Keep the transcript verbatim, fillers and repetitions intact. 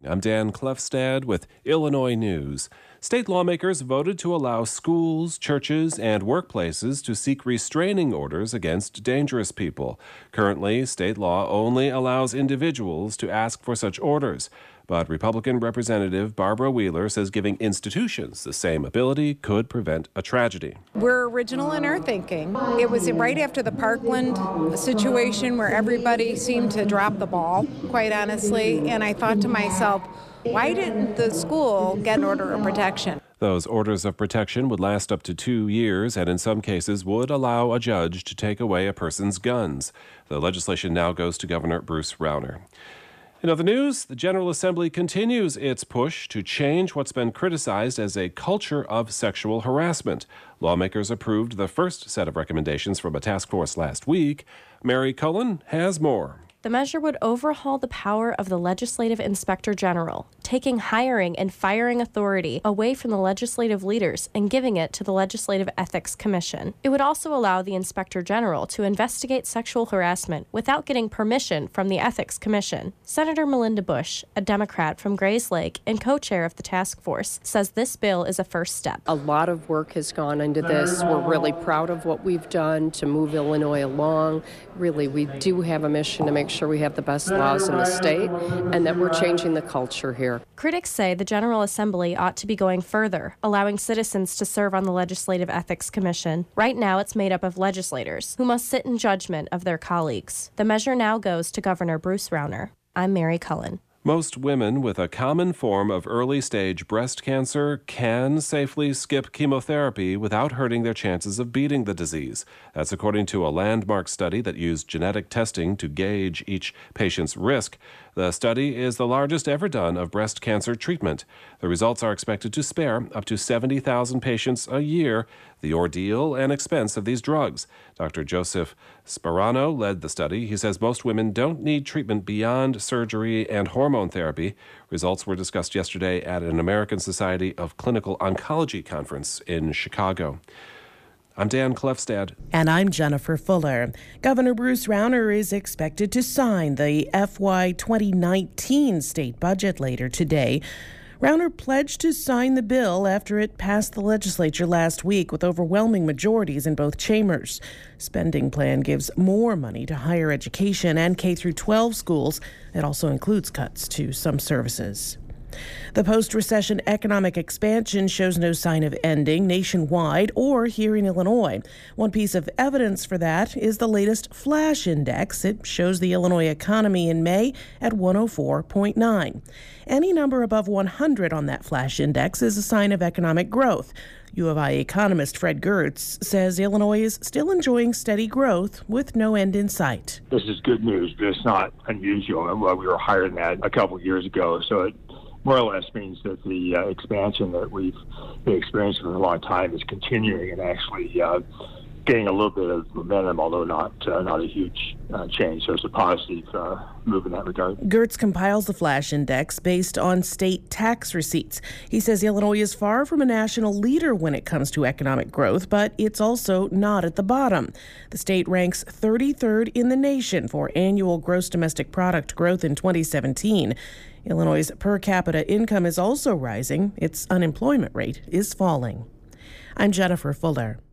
I'm Dan Klefstad with Illinois News. State lawmakers voted to allow schools, churches, and workplaces to seek restraining orders against dangerous people. Currently, state law only allows individuals to ask for such orders. But Republican Representative Barbara Wheeler says giving institutions the same ability could prevent a tragedy. We're original in our thinking. It was right after the Parkland situation where everybody seemed to drop the ball, quite honestly, and I thought to myself, why didn't the school get an order of protection? Those orders of protection would last up to two years and in some cases would allow a judge to take away a person's guns. The legislation now goes to Governor Bruce Rauner. In other news, the General Assembly continues its push to change what's been criticized as a culture of sexual harassment. Lawmakers approved the first set of recommendations from a task force last week. Mary Cullen has more. The measure would overhaul the power of the Legislative Inspector General, taking hiring and firing authority away from the legislative leaders and giving it to the Legislative Ethics Commission. It would also allow the Inspector General to investigate sexual harassment without getting permission from the Ethics Commission. Senator Melinda Bush, a Democrat from Grays Lake and co-chair of the task force, says this bill is a first step. A lot of work has gone into this. We're really proud of what we've done to move Illinois along. Really, we do have a mission to make sure we have the best laws in the state and that we're changing the culture here. Critics say the General Assembly ought to be going further, allowing citizens to serve on the Legislative Ethics Commission. Right now, it's made up of legislators who must sit in judgment of their colleagues. The measure now goes to Governor Bruce Rauner. I'm Mary Cullen. Most women with a common form of early-stage breast cancer can safely skip chemotherapy without hurting their chances of beating the disease. That's according to a landmark study that used genetic testing to gauge each patient's risk. The study is the largest ever done of breast cancer treatment. The results are expected to spare up to seventy thousand patients a year the ordeal and expense of these drugs. Doctor Joseph Sparano led the study. He says most women don't need treatment beyond surgery and hormone therapy. Results were discussed yesterday at an American Society of Clinical Oncology conference in Chicago. I'm Dan Klefstad. And I'm Jennifer Fuller. Governor Bruce Rauner is expected to sign the F Y twenty nineteen state budget later today. Rauner pledged to sign the bill after it passed the legislature last week with overwhelming majorities in both chambers. Spending plan gives more money to higher education and K through twelve schools. It also includes cuts to some services. The post-recession economic expansion shows no sign of ending nationwide or here in Illinois. One piece of evidence for that is the latest Flash Index. It shows the Illinois economy in May at one oh four point nine. Any number above one hundred on that Flash Index is a sign of economic growth. U of I economist Fred Gertz says Illinois is still enjoying steady growth with no end in sight. This is good news, but it's not unusual. Well, we were higher than that a couple of years ago, so it more or less means that the uh, expansion that we've been experiencing for a long time is continuing and actually uh, getting a little bit of momentum, although not uh, not a huge uh, change. So it's a positive uh, move in that regard. Gertz compiles the Flash Index based on state tax receipts. He says Illinois is far from a national leader when it comes to economic growth, but it's also not at the bottom. The state ranks thirty-third in the nation for annual gross domestic product growth in twenty seventeen. Illinois' per capita income is also rising. Its unemployment rate is falling. I'm Jennifer Fuller.